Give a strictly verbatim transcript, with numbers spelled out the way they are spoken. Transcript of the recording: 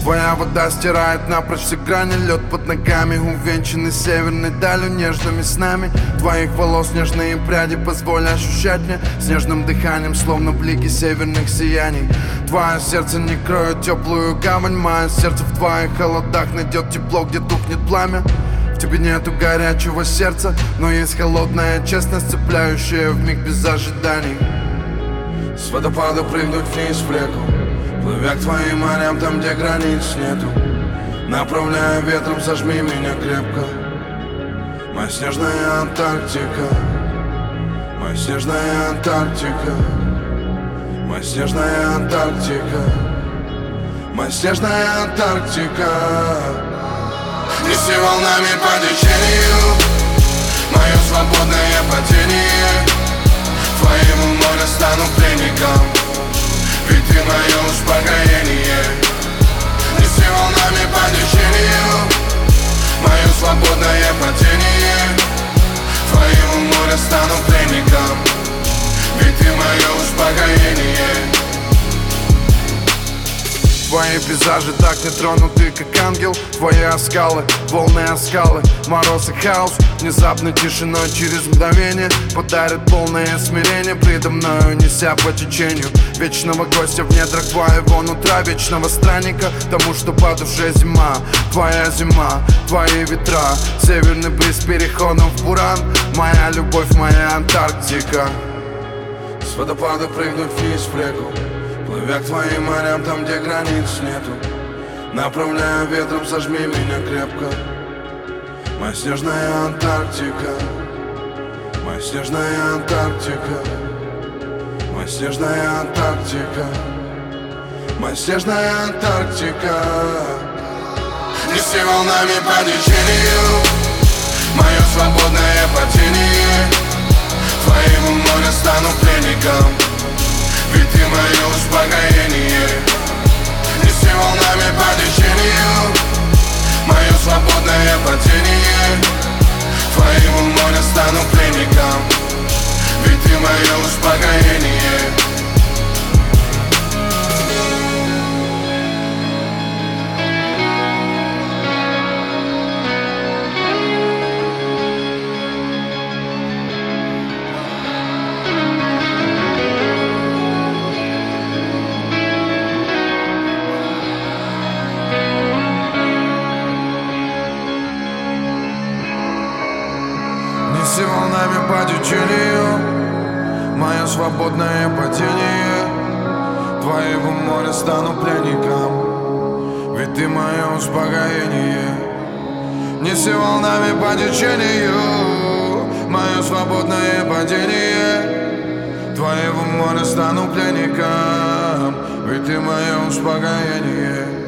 Твоя вода стирает напрочь все грани. Лед под ногами, увенчанный северной далью, нежными снами твоих волос нежные пряди. Позволь ощущать мне снежным дыханием, словно блики северных сияний. Твое сердце не кроет теплую гавань. Мое сердце в твоих холодах найдет тепло, где тухнет пламя. В тебе нету горячего сердца, но есть холодная честность, цепляющая вмиг без ожиданий. С водопада прыгнуть вниз в реку, плывя к твоим морям, там, где границ нету. Направляя ветром, сожми меня крепко. Моя снежная Антарктика, моя снежная Антарктика, моя снежная Антарктика, моя снежная Антарктика. Неси волнами по течению мое свободное падение. Твоему морю стану пленником, ведь ты мое успокоение. Неси волнами по течению мое свободное падение. Твоему морю стану пленником, ведь ты мое успокоение. Твои пейзажи так не тронуты, как ангел. Твои оскалы, волны оскалы, мороз и хаос. Внезапной тишиной через мгновение подарит полное смирение предо мною, неся по течению вечного гостя в недрах твоего нутра, вечного странника тому, что по душе зима. Твоя зима, твои ветра, северный бриз переходом в буран. Моя любовь, моя Антарктика. С водопада прыгнуть вниз в реку, плывя к твоим морям, там, где границ нету. Направляя ветром, сожми меня крепко. Моя снежная Антарктика, моя снежная Антарктика, моя снежная Антарктика, моя снежная Антарктика. Неси волнами по течению мое свободное падение. Твоему морю стану пленником, ведь ты мое успокоение. Неси волнами по течению мое свободное падение. Твоему морю стану пленником, ведь ты мое успокоение. Неси волнами по течению мое свободное падение. Твоего моря стану пленником, ведь ты мое успокоение. Неси волнами по течению мое свободное падение. Твоего моря стану пленником, ведь ты мое успокоение.